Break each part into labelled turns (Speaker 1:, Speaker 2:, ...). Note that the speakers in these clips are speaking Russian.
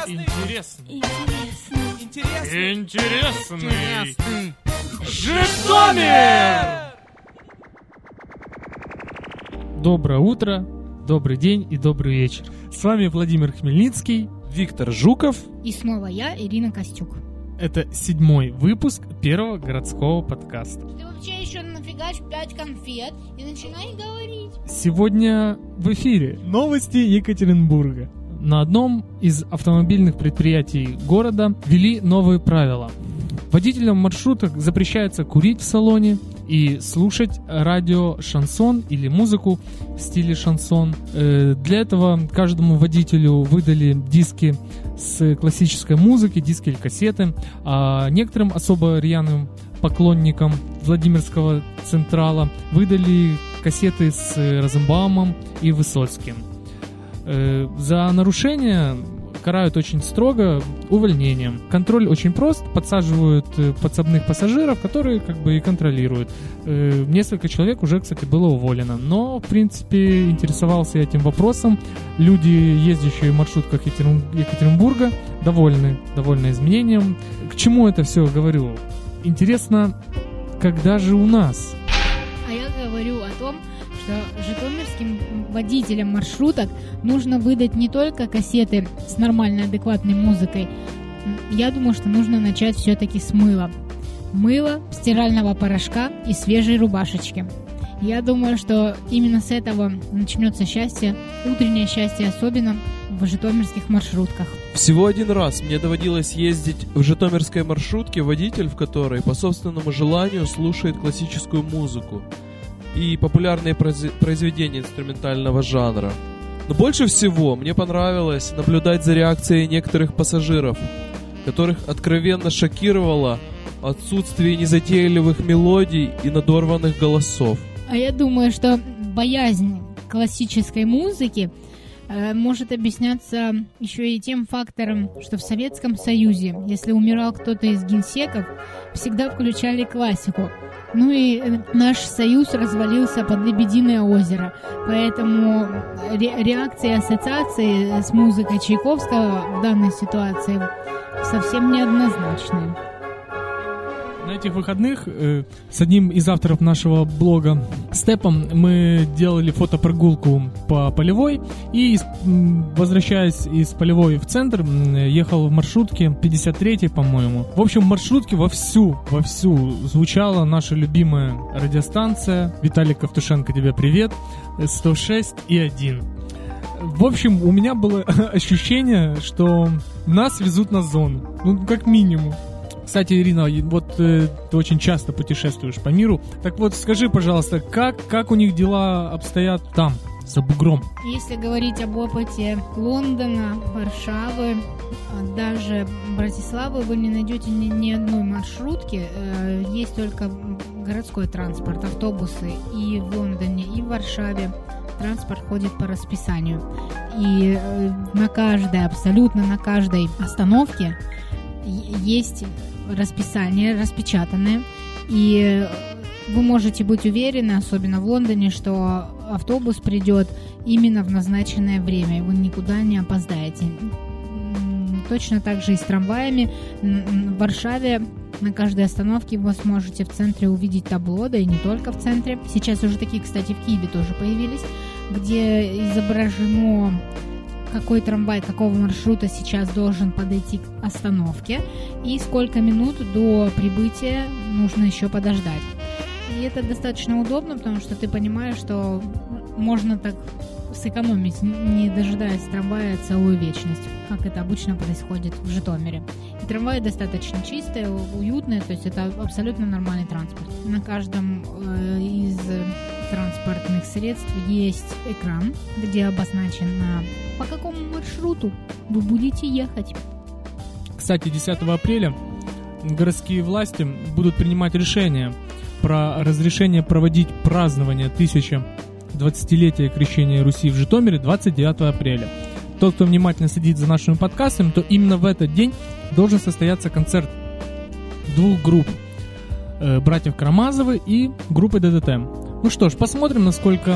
Speaker 1: Интересный. Житомир!
Speaker 2: Доброе утро, добрый день и добрый вечер. С вами Владимир Хмельницкий,
Speaker 3: Виктор Жуков
Speaker 4: и снова я, Ирина Костюк.
Speaker 2: Это 7-й выпуск первого городского подкаста.
Speaker 4: Ты вообще еще нафигач 5 конфет и начинай говорить.
Speaker 2: Сегодня в эфире новости Екатеринбурга. На одном из автомобильных предприятий города ввели новые правила. Водителям маршруток запрещается курить в салоне и слушать радио шансон или музыку в стиле шансон. Для этого каждому водителю выдали диски с классической музыкой, диски или кассеты, а некоторым особо рьяным поклонникам Владимирского Централа выдали кассеты с Розенбаумом и Высоцким. За нарушение карают очень строго увольнением. Контроль очень прост, подсаживают подсобных пассажиров, которые как бы и контролируют. Несколько человек уже, кстати, было уволено. Но, в принципе, интересовался этим вопросом. Люди, ездящие в маршрутках Екатеринбурга, довольны изменением. К чему это все говорю? Интересно, когда же у нас?
Speaker 4: А я говорю о том, что житомирским водителям маршруток нужно выдать не только кассеты с нормальной, адекватной музыкой. Я думаю, что нужно начать все-таки с мыла. Мыла, стирального порошка и свежей рубашечки. Я думаю, что именно с этого начнется счастье, утреннее счастье, особенно в житомирских маршрутках.
Speaker 3: Всего один раз мне доводилось ездить в житомирской маршрутке, водитель в которой по собственному желанию слушает классическую музыку и популярные произведения инструментального жанра. Но больше всего мне понравилось наблюдать за реакцией некоторых пассажиров, которых откровенно шокировало отсутствие незатейливых мелодий и надорванных голосов.
Speaker 4: А я думаю, что боязнь классической музыки может объясняться еще и тем фактором, что в Советском Союзе, если умирал кто-то из генсеков, всегда включали классику. Ну и наш союз развалился под Лебединое озеро, поэтому реакции и ассоциации с музыкой Чайковского в данной ситуации совсем неоднозначные.
Speaker 2: На этих выходных с одним из авторов нашего блога Степом мы делали фотопрогулку по Полевой и, возвращаясь из Полевой в центр, ехал в маршрутке 53-й, по-моему. В общем, в маршрутке вовсю звучала наша любимая радиостанция. Виталий Ковтушенко, тебе привет. 106,1. В общем, у меня было ощущение, что нас везут на зону. Ну, как минимум. Кстати, Ирина, вот ты очень часто путешествуешь по миру. Так вот, скажи, пожалуйста, как у них дела обстоят там, за бугром?
Speaker 4: Если говорить об опыте Лондона, Варшавы, даже Братиславы, вы не найдете ни одной маршрутки. Есть только городской транспорт, автобусы и в Лондоне, и в Варшаве. Транспорт ходит по расписанию. И абсолютно на каждой остановке есть расписание, распечатанное, и вы можете быть уверены, особенно в Лондоне, что автобус придет именно в назначенное время, и вы никуда не опоздаете. Точно так же и с трамваями. В Варшаве на каждой остановке вы сможете в центре увидеть табло, да и не только в центре. Сейчас уже такие, кстати, в Киеве тоже появились, где изображено, какой трамвай, какого маршрута сейчас должен подойти к остановке и сколько минут до прибытия нужно еще подождать. И это достаточно удобно, потому что ты понимаешь, что можно так сэкономить, не дожидаясь трамвая целую вечность, как это обычно происходит в Житомире. И трамваи достаточно чистые, уютные, то есть это абсолютно нормальный транспорт. На каждом из транспортных средств есть экран, где обозначено, по какому маршруту вы будете ехать.
Speaker 2: Кстати, 10 апреля городские власти будут принимать решение про разрешение проводить празднование 1020-летия крещения Руси в Житомире 29 апреля. Тот, кто внимательно следит за нашими подкастами, то именно в этот день должен состояться концерт двух групп. Братьев Карамазовы и группы ДДТ. Ну что ж, посмотрим, насколько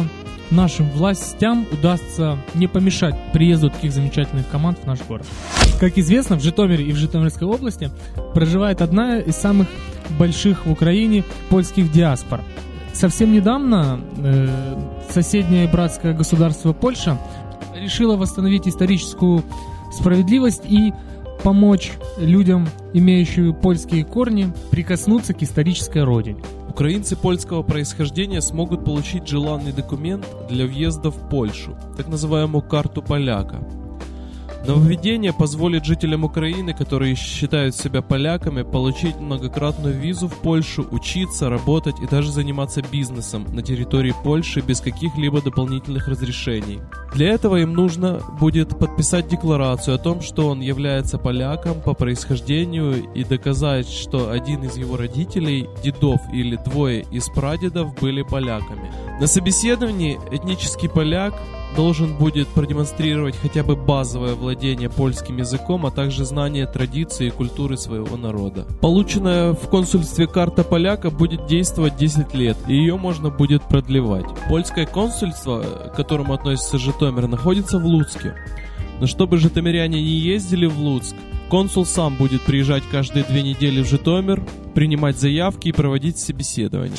Speaker 2: нашим властям удастся не помешать приезду таких замечательных команд в наш город. Как известно, в Житомире и в Житомирской области проживает одна из самых больших в Украине польских диаспор. Совсем недавно соседнее братское государство Польша решило восстановить историческую справедливость и помочь людям, имеющим польские корни, прикоснуться к исторической родине.
Speaker 3: Украинцы польского происхождения смогут получить желанный документ для въезда в Польшу, так называемую карту поляка. Нововведение позволит жителям Украины, которые считают себя поляками, получить многократную визу в Польшу, учиться, работать и даже заниматься бизнесом на территории Польши без каких-либо дополнительных разрешений. Для этого им нужно будет подписать декларацию о том, что он является поляком по происхождению и доказать, что один из его родителей, дедов или двое из прадедов были поляками. На собеседовании этнический поляк должен будет продемонстрировать хотя бы базовое владение польским языком, а также знание традиций и культуры своего народа. Полученная в консульстве карта поляка будет действовать 10 лет, и ее можно будет продлевать. Польское консульство, к которому относится Житомир, находится в Луцке. Но чтобы житомиряне не ездили в Луцк, консул сам будет приезжать каждые 2 недели в Житомир, принимать заявки и проводить собеседования.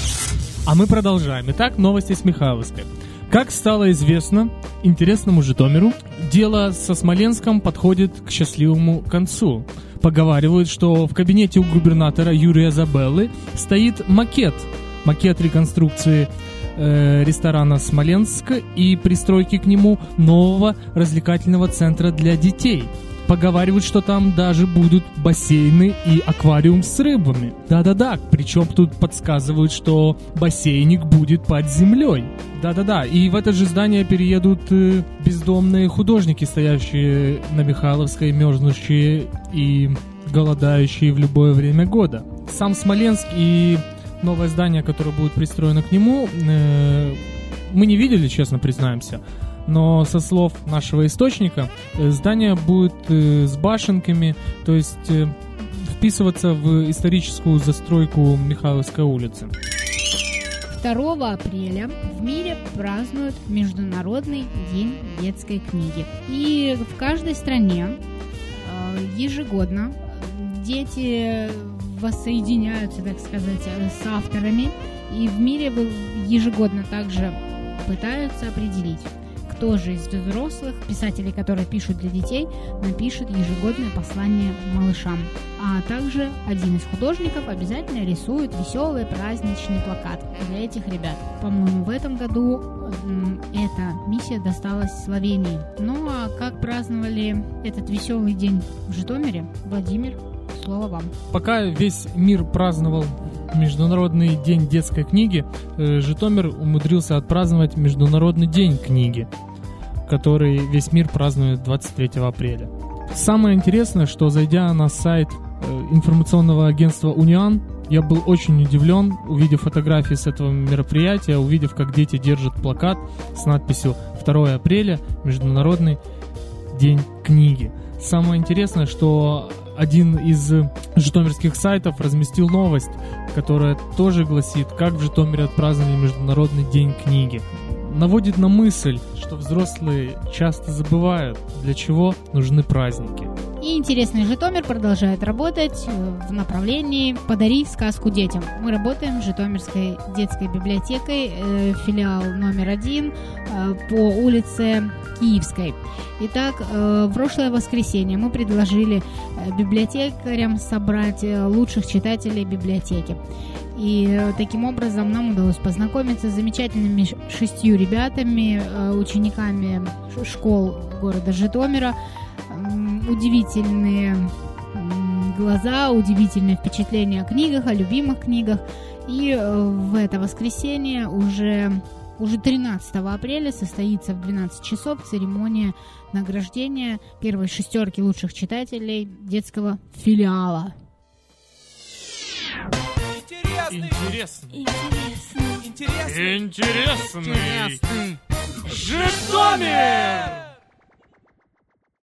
Speaker 2: А мы продолжаем. Итак, новости с Михайловской. Как стало известно интересному Житомиру, дело со Смоленском подходит к счастливому концу. Поговаривают, что в кабинете у губернатора Юрия Забеллы стоит макет реконструкции ресторана «Смоленск» и пристройки к нему нового развлекательного центра для детей. Поговаривают, что там даже будут бассейны и аквариум с рыбами. Да-да-да, причем тут подсказывают, что бассейник будет под землей. Да-да-да, и в это же здание переедут бездомные художники, стоящие на Михайловской, мерзнущие и голодающие в любое время года. Сам Смоленск и новое здание, которое будет пристроено к нему, мы не видели, честно признаемся. Но со слов нашего источника, здание будет с башенками, то есть вписываться в историческую застройку Михайловской улицы.
Speaker 4: 2 апреля в мире празднуют Международный день детской книги. И в каждой стране ежегодно дети воссоединяются, так сказать, с авторами. И в мире ежегодно также пытаются определить, кто же из взрослых писателей, которые пишут для детей, напишет ежегодное послание малышам. А также один из художников обязательно рисует веселый праздничный плакат для этих ребят. По-моему, в этом году эта миссия досталась Словении. Ну а как праздновали этот веселый день в Житомире? Владимир, слово вам.
Speaker 2: Пока весь мир праздновал Международный день детской книги, Житомир умудрился отпраздновать Международный день книги, который весь мир празднует 23 апреля. Самое интересное, что зайдя на сайт информационного агентства «Униан», я был очень удивлен, увидев фотографии с этого мероприятия, увидев, как дети держат плакат с надписью «2 апреля, Международный день книги». Самое интересное, что один из житомирских сайтов разместил новость, которая тоже гласит, как в Житомире отпраздновали Международный день книги. Наводит на мысль, что взрослые часто забывают, для чего нужны праздники.
Speaker 4: И интересный Житомир продолжает работать в направлении «Подари сказку детям». Мы работаем с Житомирской детской библиотекой, филиал номер 1 по улице Киевской. Итак, в прошлое воскресенье мы предложили библиотекарям собрать лучших читателей библиотеки. И таким образом нам удалось познакомиться с замечательными 6 ребятами, учениками школ города Житомира. Удивительные глаза, удивительные впечатления о книгах, о любимых книгах. И в это воскресенье уже 13 апреля состоится в 12 часов церемония награждения первой 6 лучших читателей детского филиала.
Speaker 1: Интересный. Житомир!